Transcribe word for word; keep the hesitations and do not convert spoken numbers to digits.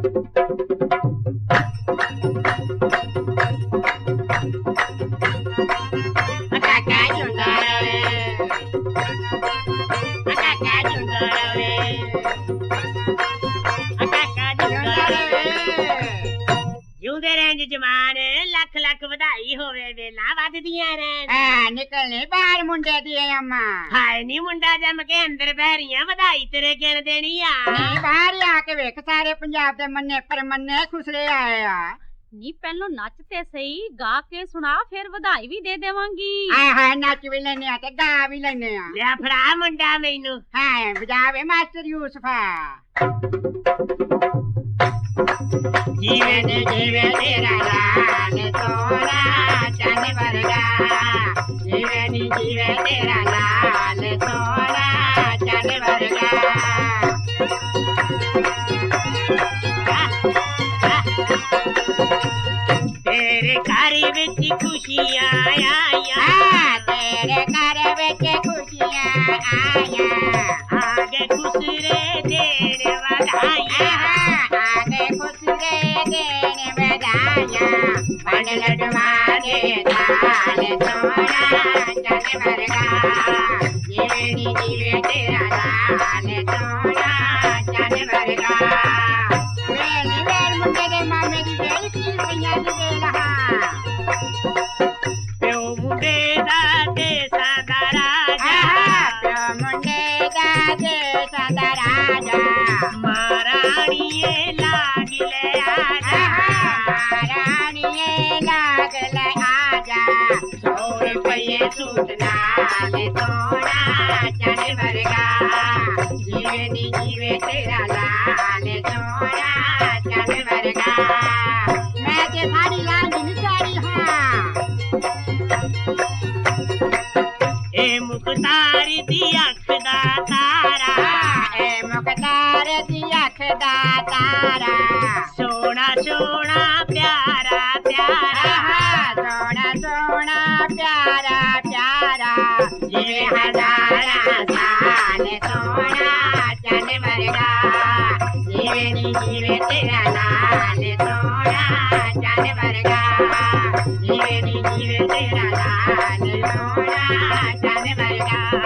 जमान लख लख बधाई होवे वेला वधदियां रहन। हां निकलने बाहर मुंडे दी अम्मा। हाय नी मुंडा जम के अंदर बहरियां बधाई तेरे गिन देनी आ। नहीं बाहर आके वेख सारे पंजाब दे मन्ने पर मन्ने खुसरे आए आ। नी पहलो नचते सही गा के सुना फिर बधाई भी दे देवांगी। हां हां नच भी लेने आ ते गा भी लेने आ। ले फड़ा मुंडा मैनू। हां बजावे मास्टर यूसुफा। जीवन जीवे तेरा लाल सोना चन वर्गा। जीवन जीवे तेरा लाल सोना चन वर्गा। तेरे घर विच खुशियां आया। तेरे घर विच खुशियां आया। आगे खुसरे देन बधाइयां। आगे खुसरे देन बधाइयां। बड़ लडवा दे लाल सोना चन वर्गा। जीवनी जीवे तेरा लाल सोना चन वर्गा। वेल वेल मुंडे दे मामे दी वेल की पईयां दी वेल हां। प्यो मुंडे दा देसा दा राजा। प्यो मुंडे दा देसा दा राजा। महाराणीए लागले आजा। महाराणीए लागले आजा। सौ रुपये सूट लाल सोना चन वर्गा। जीवनी जीवे तेरा लाल सोना चन वर्गा। मैं ते साड़ी लाल दी साड़ी हां। ए मुख्तार दी अख दा तारा। ए मुख्तार दी अख दा तारा। सोना सोना प्यारा प्यारा। सोना सोना प्यारा प्यारा। जीवे हजारा साल सोना चन वर्गा। जीवनी जीवे तेरा लाल सोना चन वर्गा। जीवनी जीवे तेरा लाल सोना चन वर्गा।